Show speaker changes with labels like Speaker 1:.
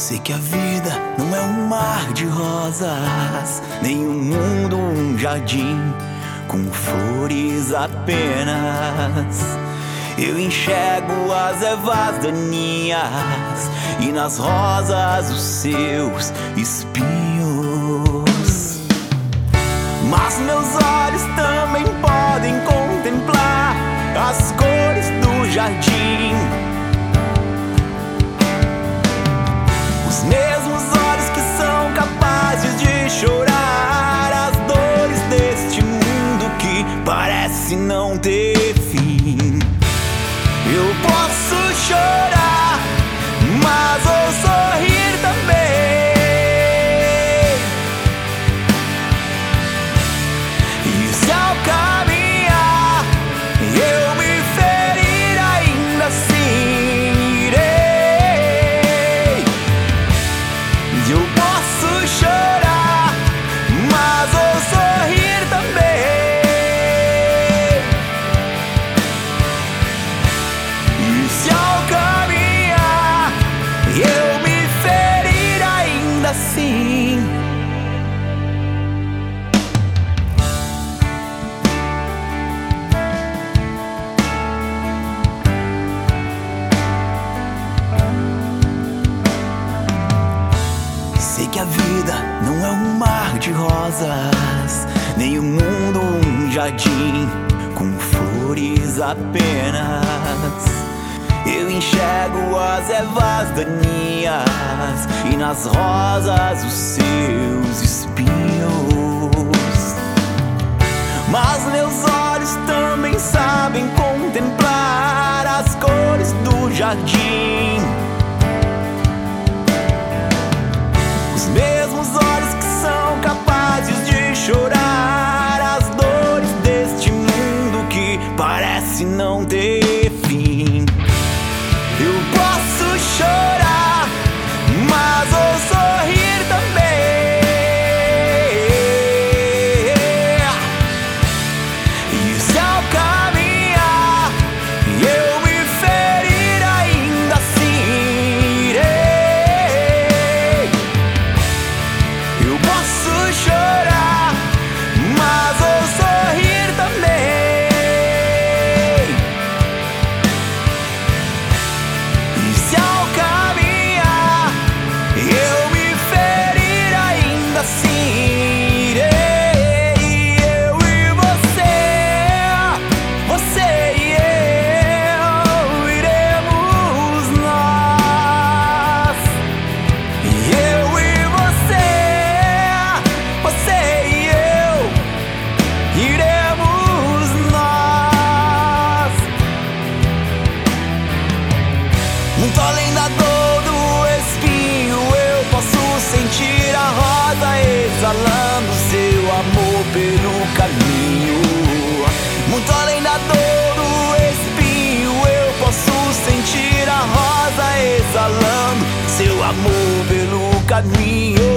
Speaker 1: Sei que a vida não é um mar de rosas, nem um mundo, um jardim com flores apenas. Eu enxergo as ervas daninhas e nas rosas os seus espinhos. Mas meus olhos também podem contemplar as cores do jardim. Os mesmos olhos que são capazes de chorar as dores deste mundo que parece não ter fim. Eu posso chorar, mas vou sorrir também. E se ao caminhar eu me ferir, ainda assim irei. Eu posso chorar, mas vou sorrir também. Se ao caminhar eu me ferir, ainda assim sei que a vida não é um mar de rosas, nem um mundo, um jardim com flores apenas. Eu enxergo as ervas daninhas e nas rosas os seus espinhos. Mas meus olhos também sabem contemplar as cores do jardim. Os mesmos olhos que são capazes de chorar as dores deste mundo que parece não ter fim. Eu posso chorar, mas vou sorrir também. E se ao caminhar eu me ferir, ainda assim irei. Eu posso chorar, mas vou sorrir também. Se ao caminhar eu me ferir, ainda assim irei. Eu e você, você e eu, iremos nós. Eu e você, você e eu, iremos nós. Muito além da dor do espinho, eu posso sentir a rosa exalando seu amor pelo caminho. Muito além da dor do espinho, eu posso sentir a rosa exalando seu amor pelo caminho.